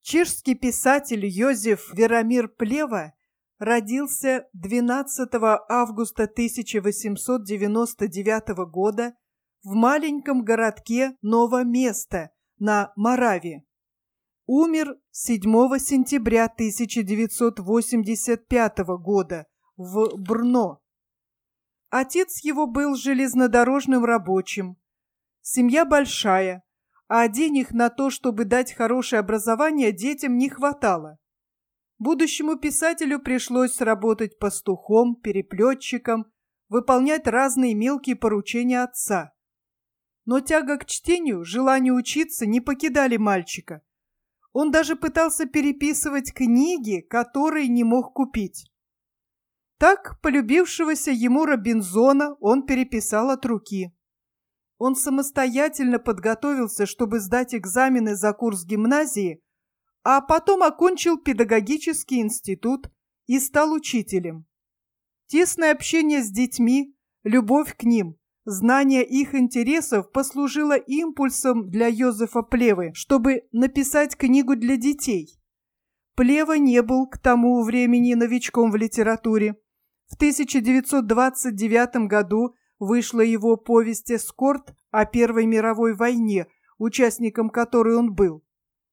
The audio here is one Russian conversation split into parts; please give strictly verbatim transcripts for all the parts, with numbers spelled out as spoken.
Чешский писатель Йозеф Верамир Плева родился двенадцатого августа тысяча восемьсот девяносто девятого года в маленьком городке Ново-Место на Мораве. Умер седьмого сентября тысяча девятьсот восемьдесят пятого года в Брно. Отец его был железнодорожным рабочим. Семья большая, а денег на то, чтобы дать хорошее образование, детям не хватало. Будущему писателю пришлось работать пастухом, переплетчиком, выполнять разные мелкие поручения отца. Но тяга к чтению, желание учиться не покидали мальчика. Он даже пытался переписывать книги, которые не мог купить. Так, полюбившегося ему Робинзона он переписал от руки. Он самостоятельно подготовился, чтобы сдать экзамены за курс гимназии, а потом окончил педагогический институт и стал учителем. Тесное общение с детьми, любовь к ним, знание их интересов послужило импульсом для Йозефа Плевы, чтобы написать книгу для детей. Плева не был к тому времени новичком в литературе. В тысяча девятьсот двадцать девятом году вышла его повесть «Эскорт» о Первой мировой войне, участником которой он был.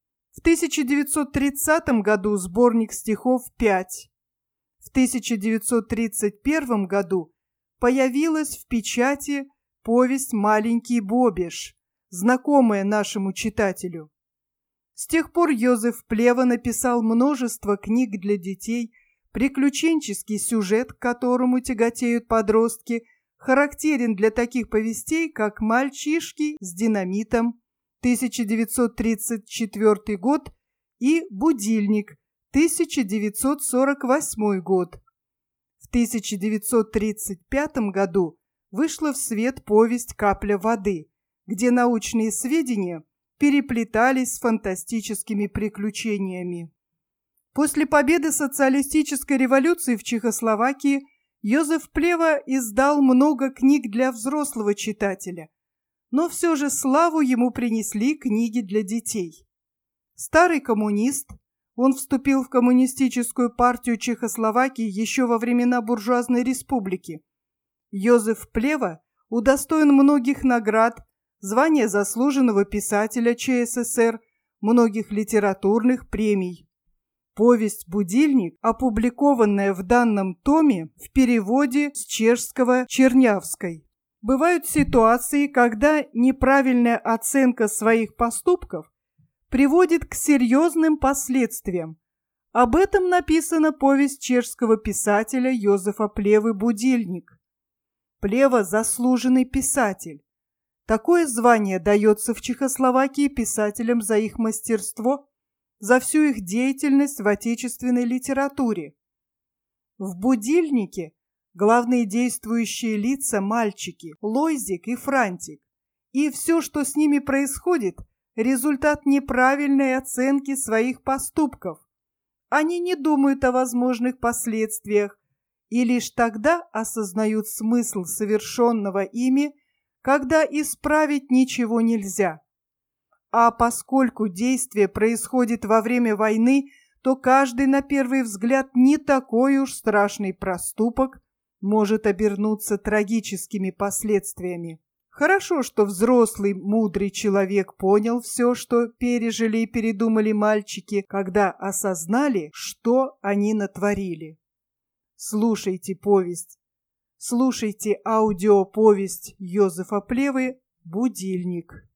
В тысяча девятьсот тридцатом году сборник стихов «Пять». В тысяча девятьсот тридцать первом году появилась в печати повесть «Маленький Бобиш», знакомая нашему читателю. С тех пор Йозеф Плева написал множество книг для детей. Приключенческий сюжет, к которому тяготеют подростки, характерен для таких повестей, как «Мальчишки с динамитом» тысяча девятьсот тридцать четвёртый год и «Будильник» тысяча девятьсот сорок восьмой год. В тысяча девятьсот тридцать пятом году вышла в свет повесть «Капля воды», где научные сведения переплетались с фантастическими приключениями. После победы социалистической революции в Чехословакии Йозеф Плева издал много книг для взрослого читателя, но все же славу ему принесли книги для детей. Старый коммунист, он вступил в коммунистическую партию Чехословакии еще во времена буржуазной республики. Йозеф Плева удостоен многих наград, звания заслуженного писателя ЧССР, многих литературных премий. Повесть «Будильник», опубликованная в данном томе в переводе с чешского Чернявской. Бывают ситуации, когда неправильная оценка своих поступков приводит к серьезным последствиям. Об этом написана повесть чешского писателя Йозефа Плевы «Будильник». Плева – заслуженный писатель. Такое звание дается в Чехословакии писателям за их мастерство, за всю их деятельность в отечественной литературе. В «Будильнике» главные действующие лица – мальчики Лойзик и Франтик, и все, что с ними происходит – результат неправильной оценки своих поступков. Они не думают о возможных последствиях и лишь тогда осознают смысл совершенного ими, когда исправить ничего нельзя. А поскольку действие происходит во время войны, то каждый, на первый взгляд, не такой уж страшный проступок может обернуться трагическими последствиями. Хорошо, что взрослый, мудрый человек понял все, что пережили и передумали мальчики, когда осознали, что они натворили. Слушайте повесть. Слушайте аудиоповесть Йозефа Плевы «Будильник».